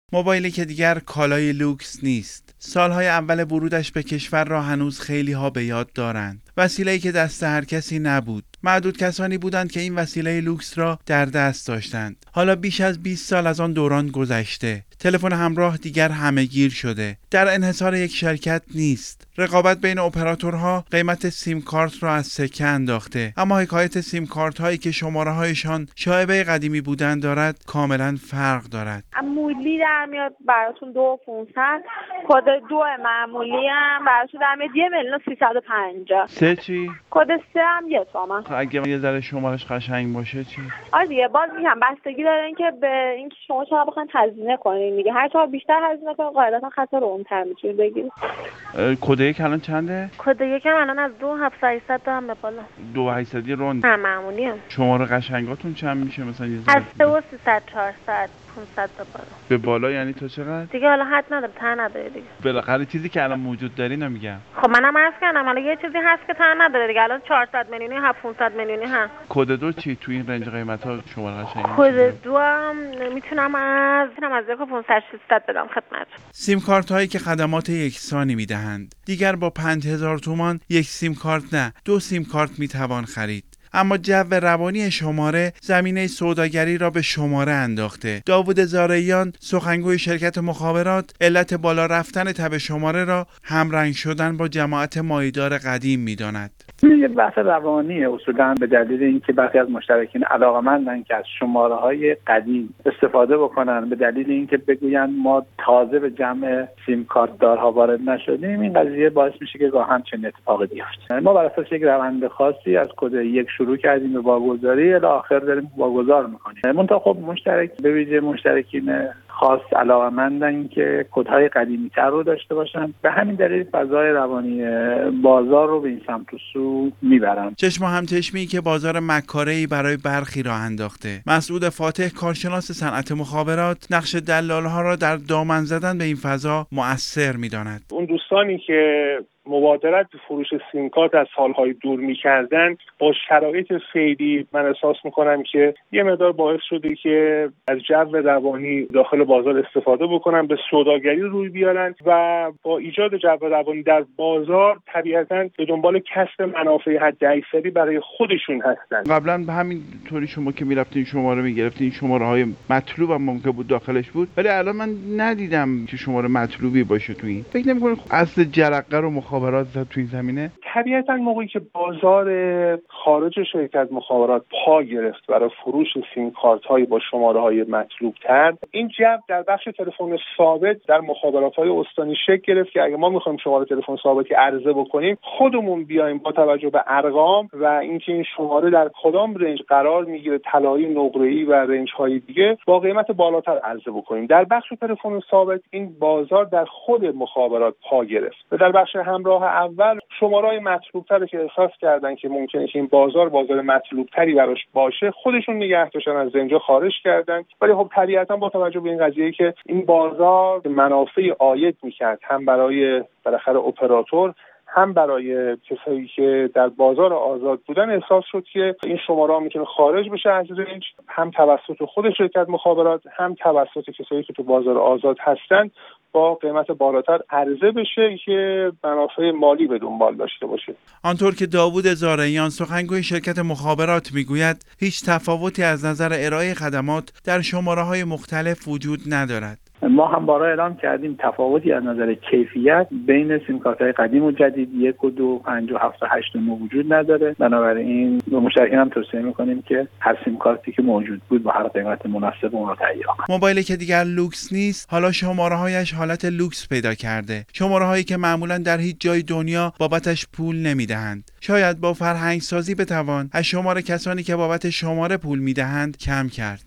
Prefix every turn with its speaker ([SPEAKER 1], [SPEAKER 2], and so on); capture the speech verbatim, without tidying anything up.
[SPEAKER 1] موبایلی که دیگر کالای لوکس نیست. سالهای اول ورودش به کشور را هنوز خیلی ها به یاد دارند. وسیله‌ای که دست هر کسی نبود. معدود کسانی بودند که این وسیله لوکس را در دست داشتند. حالا بیش از بیست سال از آن دوران گذشته. تلفن همراه دیگر همه‌گیر شده. در انحصار یک شرکت نیست. رقابت بین اپراتورها قیمت سیم کارت را از سکه انداخته. اما حکایت سیم کارت هایی که شماره هایشان شایبه قدیمی بودند دارد کاملا فرق دارد.
[SPEAKER 2] معمولی در میاد براتون دو و پونصد، کد دو معمولی هم براتون در میاد یه میلیون و سیصد و پنجاه.
[SPEAKER 1] سه چی؟
[SPEAKER 2] کد سه هم یه تومن.
[SPEAKER 1] اگه یه ذره شمارش قشنگ باشه چی؟
[SPEAKER 2] آره دیگه، باز میگم بستگی داره اینکه به اینکه شما چقدر بخواید هزینه کنین دیگه. هر چقدر بیشتر هزینه کنین قاعدتا خطر عمرتر میتونید بگیرید.
[SPEAKER 1] کد یک الان چنده؟
[SPEAKER 2] کد یک هم الان از دو هفتصد و هشتصد تا به بالا.
[SPEAKER 1] دو و هشتصد روند.
[SPEAKER 2] نه معمولی هم.
[SPEAKER 1] شماره قشنگاتون چند میشه مثلا یه
[SPEAKER 2] از سه و سیصد چهارصد پانصد تا بالا.
[SPEAKER 1] به بالا یعنی تا چقدر؟
[SPEAKER 2] دیگه حالا حد نداره، ته نداره دیگه.
[SPEAKER 1] بالاخره چیزی که الان موجود داری نمیگم.
[SPEAKER 2] خب منم عرض کردم حالا یه چیزی هست که ته نداره دیگه. الان چهارصد میلیونی هفت پانصد میلیونی هست.
[SPEAKER 1] کد دو چی تو این رنج قیمت ها شماره قشنگ؟
[SPEAKER 2] کد دو هم میتونم از میتونم از یک و پانصد ششصد بدم خدمت.
[SPEAKER 1] سیم کارت هایی که خدمات یکسانی میدهند. دیگر با پنج هزار تومان یک سیم کارت نه، دو سیم کارت میتوان خرید. اما جو روانی شماره زمینه سوداگری را به شماره انداخته. داوود زارعیان سخنگوی شرکت مخابرات علت بالا رفتن تب شماره را همرنگ شدن با جماعت مایدار قدیم می‌داند.
[SPEAKER 3] یه بحث روانیه اصولاً به دلیل اینکه برخی از مشترکین علاقه‌مندن که از شماره‌های قدیم استفاده بکنن، به دلیل اینکه بگوین ما تازه به جمع سیم کارت دارها وارد نشدیم. این قضیه باعث میشه که گاهن چنین اتفاقی بیفته. ما بر اساس یک روند خاصی از کد یک شروع کردیم به واگذاری، الی آخر داریم واگذار میکنیم. منتها خب مشترک به ویژه مشترکین خاص علاقه‌مندن که کدهای قدیمی‌تر رو داشته باشن. به همین دلیل فضای روانی بازار رو به این سمت و سو میبرن.
[SPEAKER 1] چشم و همچشمی که بازار مکاره‌ای برای برخی راه انداخته. مسعود فاتح کارشناس صنعت مخابرات نقش دلال‌ها را در دامن زدن به این فضا مؤثر می‌داند.
[SPEAKER 4] اون دوستانی که مبادرت به فروش سیم کارت از سالهای دور می‌کردن با شرایط فعلی من احساس می‌کنم که یه مقدار باعث شده که از جو روانی داخل بازار استفاده بکنن، به سوداگری روی بیارن و با ایجاد جو روانی در بازار طبیعتاً به دنبال کسب منافع حداکثری برای خودشون هستن.
[SPEAKER 1] قبلا به همین طوری شما که می‌رفتین شماره می‌گرفتین، شماره‌های مطلوب هم ممکن بود داخلش بود، ولی الان من ندیدم که شماره مطلوبی باشه تو این. فکر نمی‌کنید اصل جرقه رو مخابرات زد تو این زمینه؟
[SPEAKER 4] طبیعتاً موقعی که بازار خارج شرکت مخابرات پا گرفت برای فروش سیم کارت های با شماره های مطلوب تر، این جو در بخش تلفن ثابت در مخابرات های استانی شکل گرفت که اگه ما میخوایم شماره تلفن ثابتی عرضه بکنیم، خودمون بیایم با توجه به ارقام و اینکه این شماره در کدام رنج قرار میگیره، طلایی، نقره‌ای و رنج های دیگه، با قیمت بالاتر عرضه بکنیم. در بخش تلفن ثابت این بازار در خود مخابرات پا گرفت و در بخش همراه اول شماره‌های مطلوب‌تری که احساس کردن که ممکنه که این بازار بازار مطلوب‌تری براش باشه، خودشون نگه داشتن، از رنج خارج کردن. ولی خب طبیعتاً با توجه به این قضیه که این بازار منافع عاید می‌کرد، هم برای بالاخره اپراتور هم برای کسایی که در بازار آزاد بودن، احساس شد که این شماره‌ها میتونه خارج بشه از رنج، هم توسط خود شرکت مخابرات هم توسط کسایی که تو بازار آزاد هستن با قیمت بالاتر عرضه بشه که منافع مالی به دنبال داشته باشه.
[SPEAKER 1] آنطور که داوود زارعیان سخنگوی شرکت مخابرات میگوید، هیچ تفاوتی از نظر ارائه خدمات در شماره‌های مختلف وجود ندارد.
[SPEAKER 3] ما هم بارها اعلام کردیم تفاوتی از نظر کیفیت بین سیم کارت‌های قدیم و جدید یک و دو، پنج و هفت و هشت ما وجود نداره. بنابراین به مشتریان هم توصیه می‌کنیم که هر سیم کارتی که موجود بود با هر قیمت مناسب اون رو تهیه کنند.
[SPEAKER 1] موبایلی که دیگر لوکس نیست، حالا شماره‌هایش حالت لوکس پیدا کرده. شماره‌هایی که معمولاً در هیچ جای دنیا بابتش پول نمی‌دهند. شاید با فرهنگ سازی بتوان از شمار کسانی که بابت شماره پول می‌دهند کم کرد.